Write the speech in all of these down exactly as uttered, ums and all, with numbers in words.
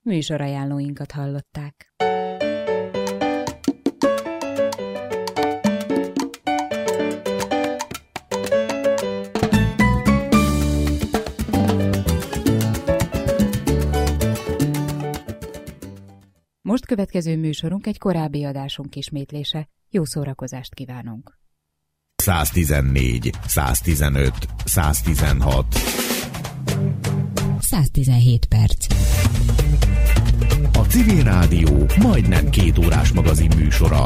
Műsorajánlóinkat hallották. Most következő műsorunk egy korábbi adásunk ismétlése. Jó szórakozást kívánunk! száztizennégy, száztizenöt, száztizenhat száztizenhét perc. A Civil Rádió majdnem két órás magazin műsora.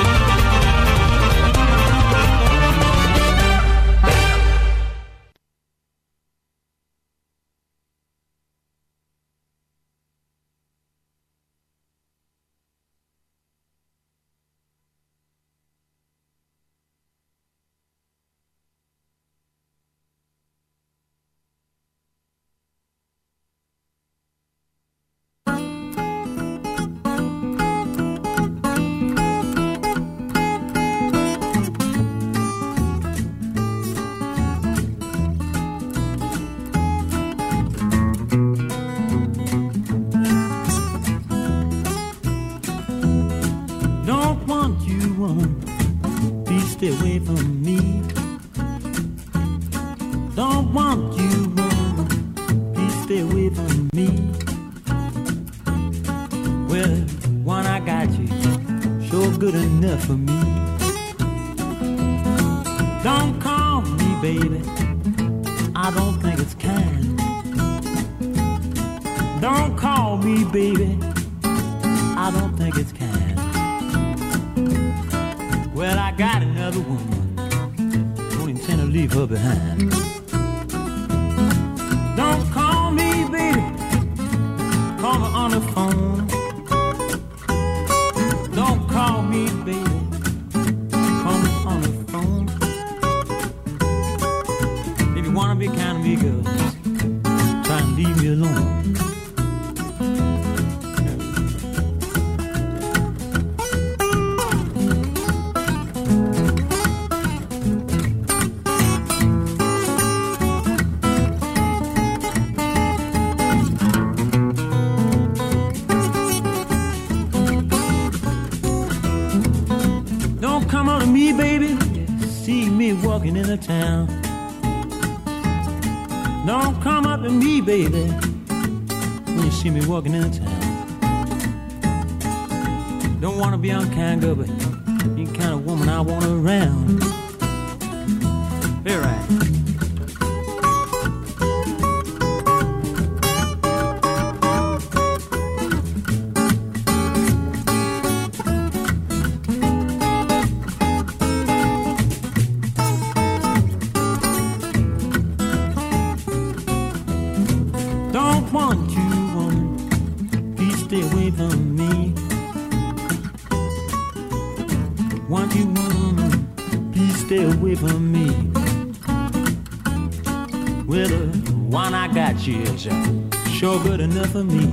Sure good enough for me.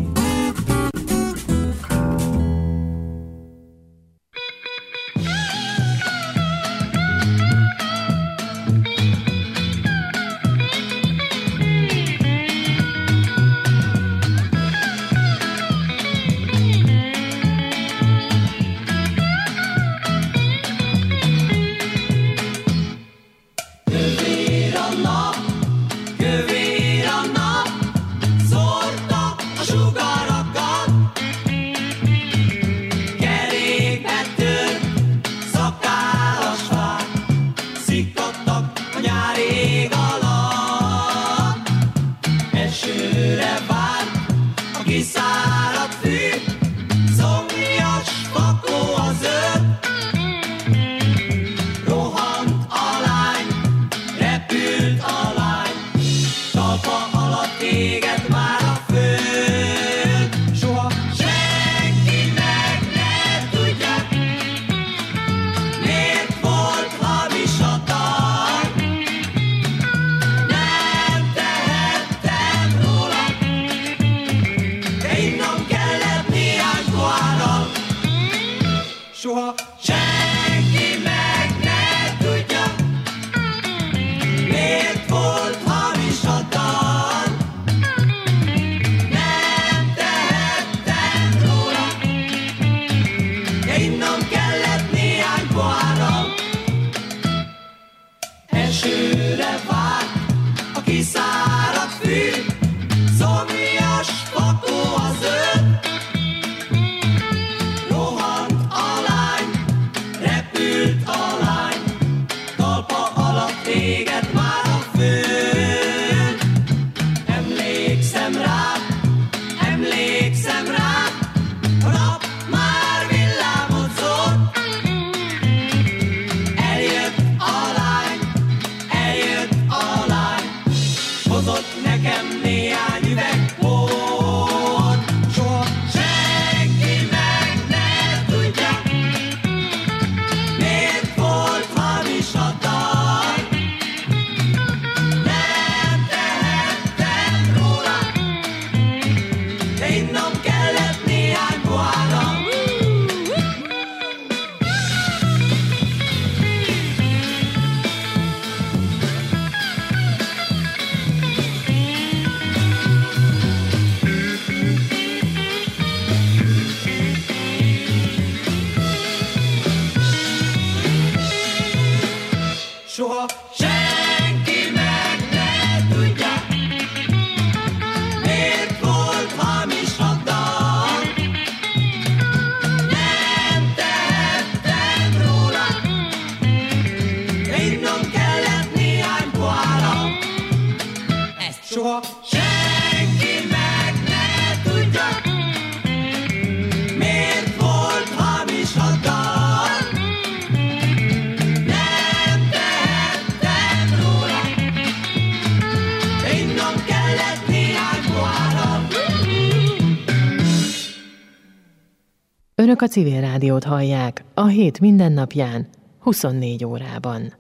soha senki meg ne tudja, miért volt hamis a dal. Nem tehettem Önök a Civil Rádiót hallják a hét mindennapján, huszonnégy órában.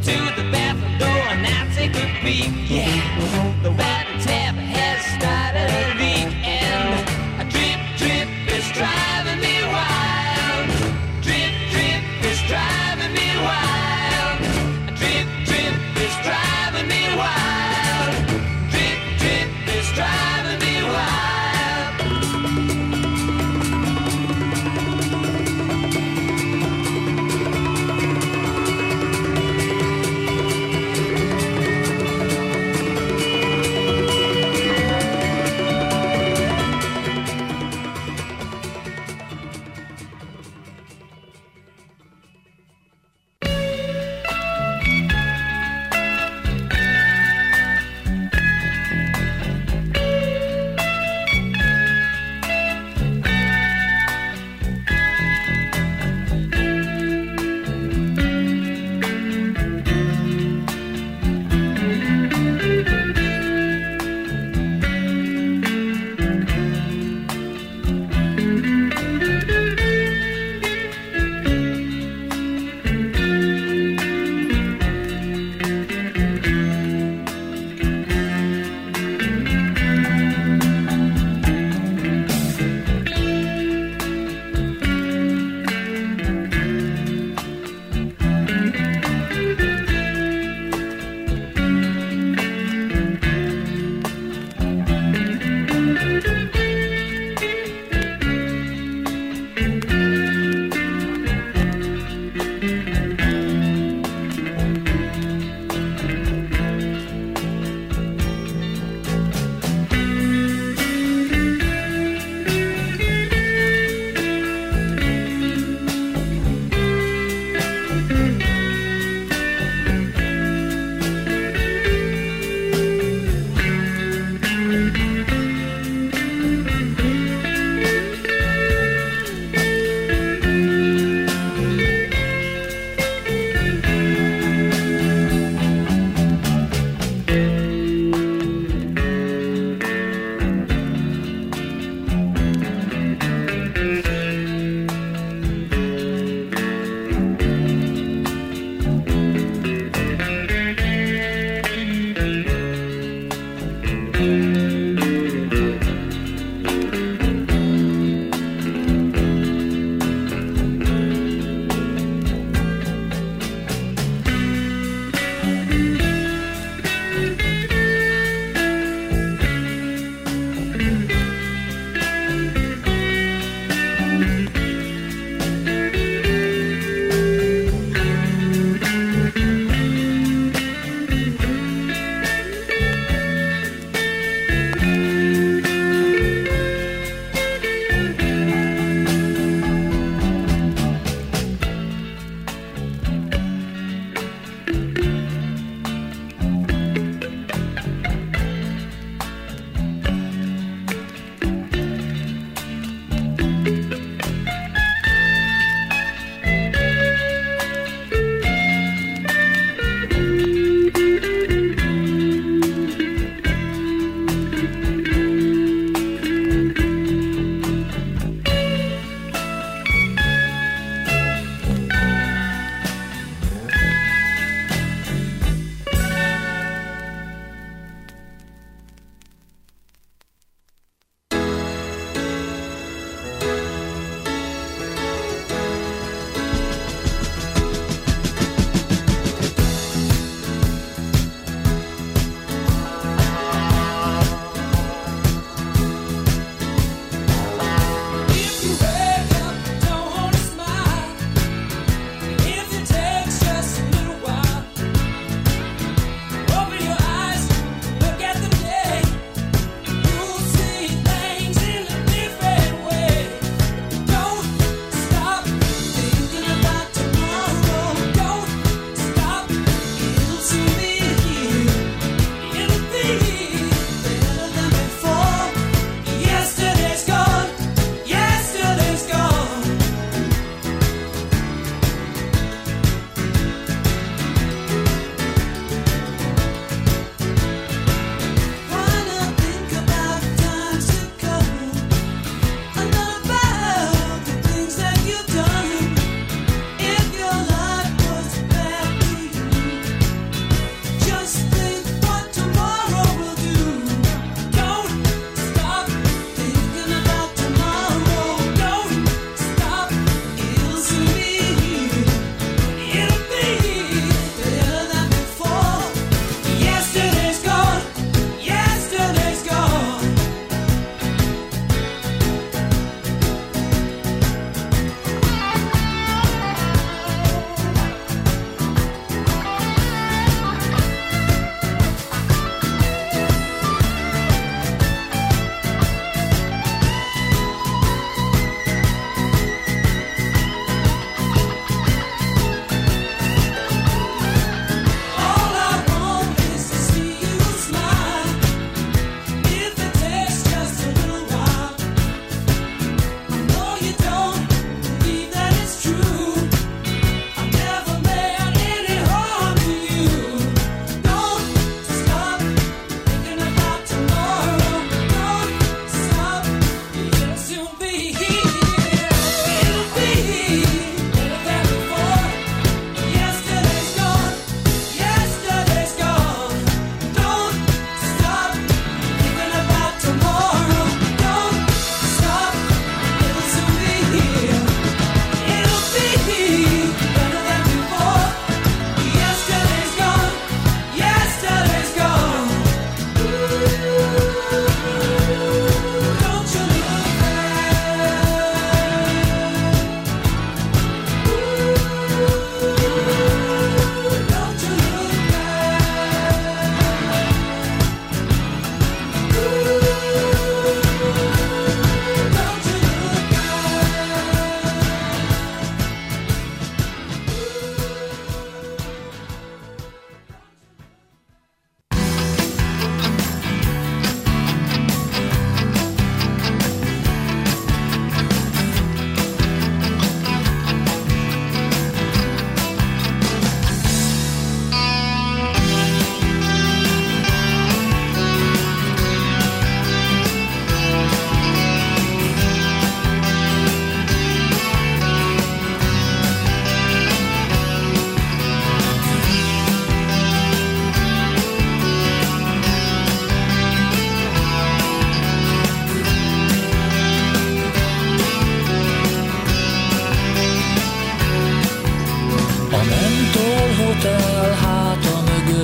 to the bathroom door and now take a peek. Yeah, the water tap has started a leak, and a drip drip is driving me wild. Drip drip is driving me wild. A drip drip is driving me wild. Drip drip is driving me wild.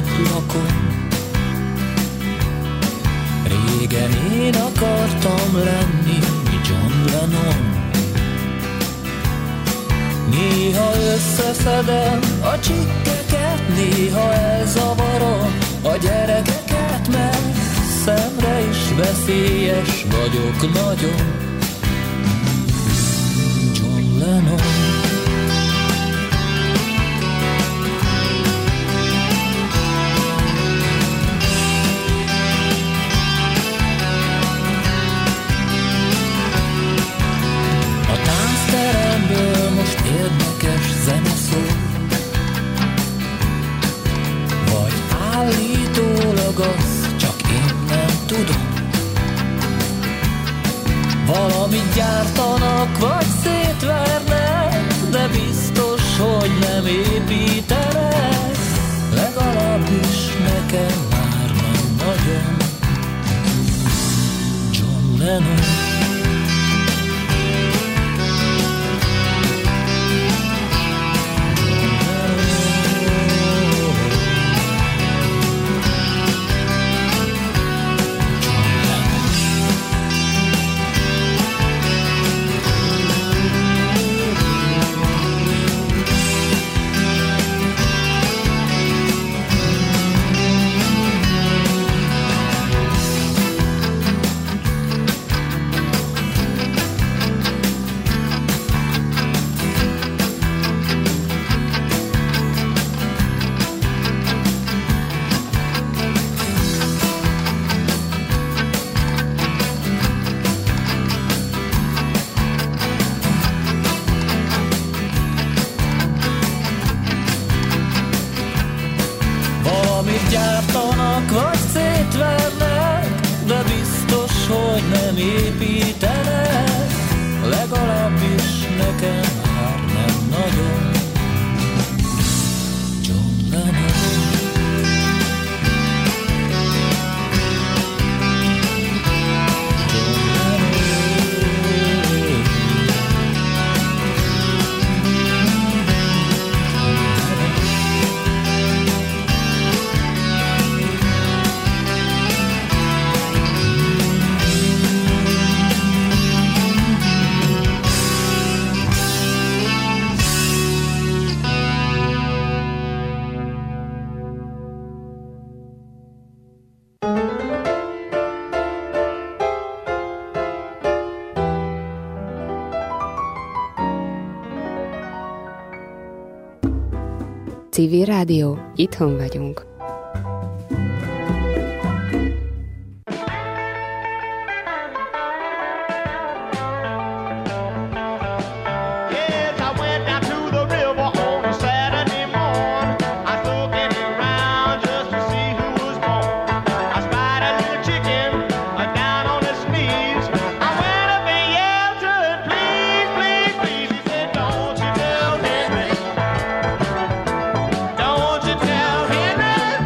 lakom. Régen én akartam lenni John Lennon. Néha összeszedem a csikkeket, néha elzavarom a gyerekeket, mert szemre is veszélyes vagyok nagyon. John Lennon. Teremből most érdekes zene szól, vagy állítólag az, csak én nem tudom. Valamit gyártanak, vagy szétvernek, de biztos, hogy nem építenek. Legalábbis nekem már nem nagyon. John Lennon. Gyártanak vagy szétvernek, de biztos, hogy nem építenek. Legalábbis nekem már nem nagyon. John Lennon. Civil Rádió, itthon vagyunk. Don't you tell Henry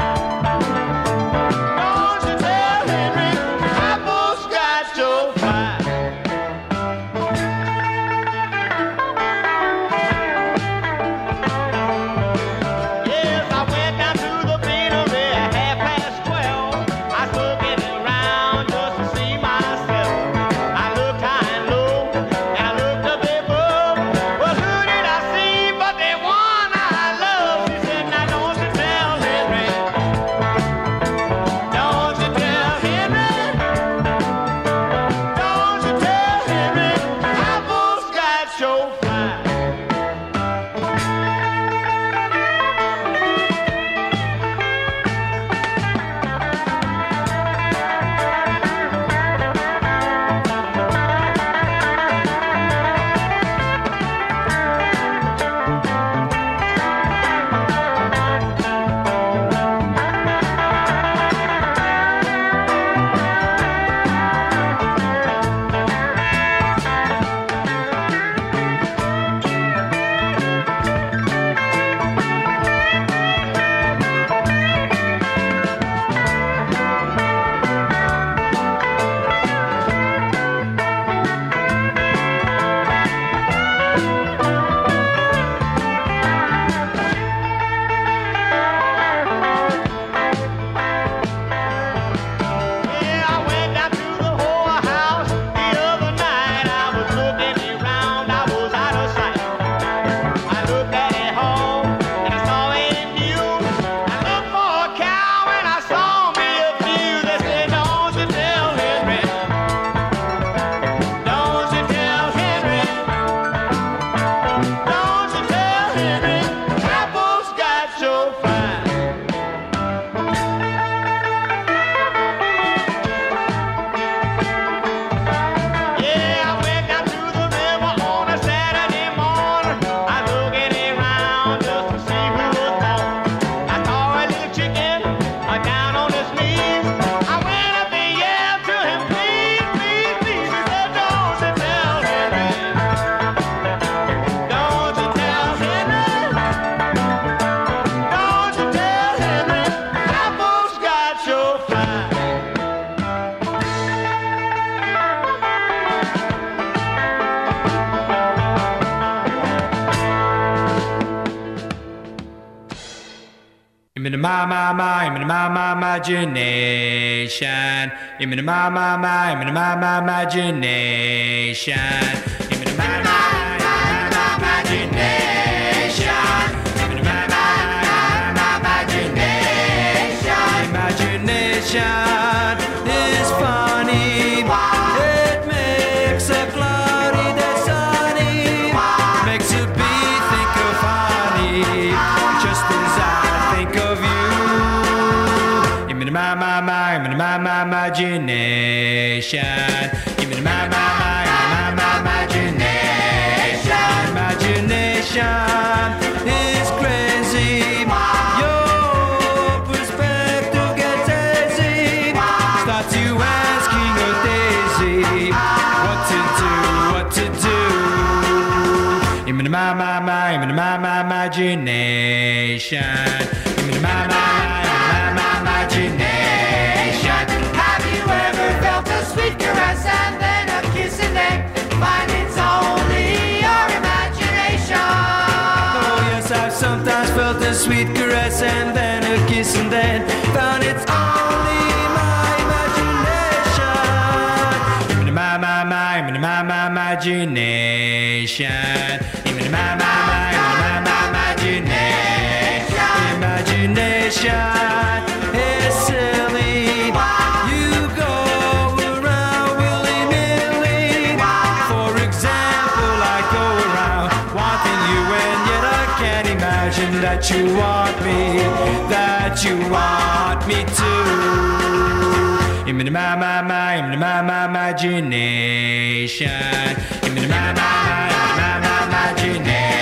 I'm in my, my, my, I'm in my, my, imagination. I'm in my, my, my, I'm in my, my, imagination. I'm in my, my, my, my, imagination. I'm in my, my, my, my, imagination. Imagination is funny. It makes a cloudy day sunny. Makes a bee think of honey. Just as I think of you. I'm in my, my, my, I'm in my, my, imagination. I'm in my, my, my, I'm in my, my, imagination. Imagination is crazy. Your perspective gets hazy. Starts you asking a daisy what to do, what to do. I'm in my, my, my, I'm in my, my, imagination. I'm in my, my, my, my, imagination. Have you ever felt a sweet caress and then a kiss and then find it's only your imagination? Oh yes, I've sometimes felt a sweet caress and then a kiss and then found it's only my imagination. I'm in my, my, my, I'm in my, my, imagination. I'm in my, my, my, I'm in my, my, imagination. Imagination is silly. You go around willy-nilly. For example, I go around wanting you, and yet I can't imagine that you want me, that you want me too. I'm in my, my, my, I'm in my, my, imagination. I'm in my, my, my, I'm in my, my, imagination.